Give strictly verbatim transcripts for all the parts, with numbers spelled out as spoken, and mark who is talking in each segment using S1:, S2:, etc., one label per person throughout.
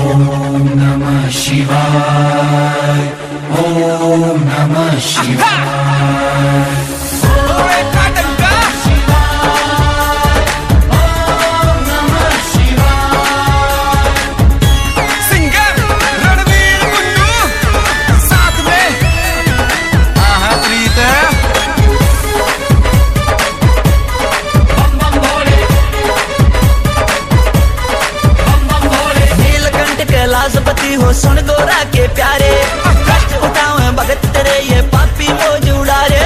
S1: ओम नमः शिवाय, ओम नमः शिवाय।
S2: कैलाशपति हो सुन गोरा के प्यारे, कष्ट उठाओ भगत तेरे ये पापी मौज उड़ारे।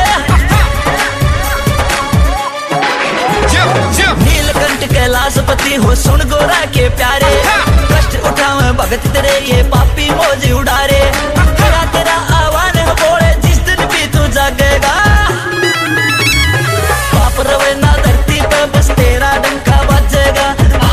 S2: नीलकंठ कैलाशपति हो सुन गोरा के प्यारे, कष्ट उठाओ भगत तेरे ये पापी मौज उड़ारे। तेरा तेरा आह्वान है बोले जिस दिन भी तू जागेगा, पाप रवे ना धरती पे बस तेरा डंका बजेगा।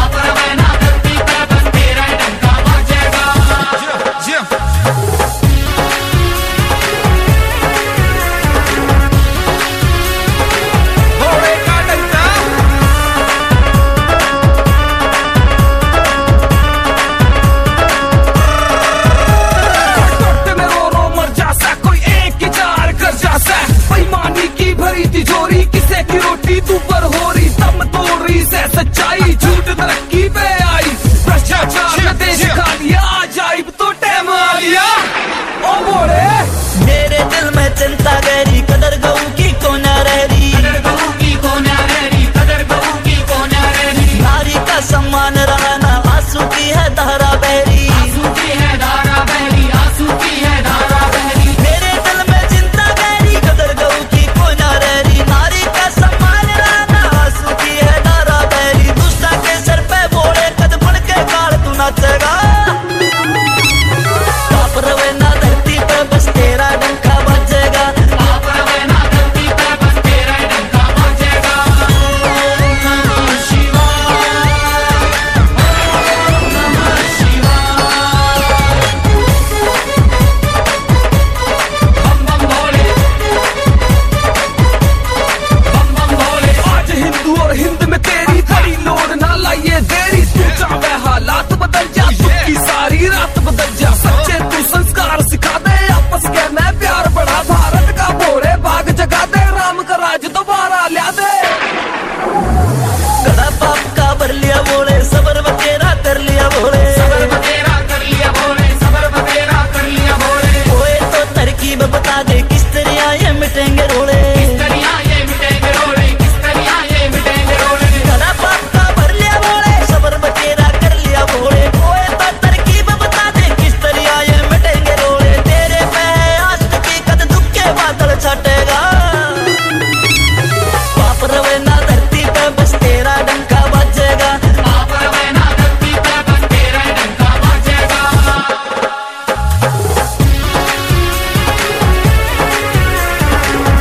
S3: तिजोरी किसे की रोटी तू पर हो रही, दम तोड़ रही से सच्चाई, झूठ तरक्की पे आई, भ्रष्टाचार ने देश खा लिया, अजाइब तो टाइम आ गया। ओ बोले
S2: मेरे दिल में चिंता गहरी, कदर गऊ की को न रह रही,
S1: कदर गऊ की को न रह रही, कदर गऊ की को न रह रही।
S2: नारी का सम्मान रहना आंसू की है धारा बहरी,
S1: आंसू की है धारा बहरी, आंसू की है धारा बहरी।
S2: मेरे दिल में चिंता गहरी, कदर गऊ की को न रह रही, नारी का सम्मान रहना आंसू की है धारा बहरी। दुष्टा के सर पे बोले कद बन के गाल तू नाचेगा।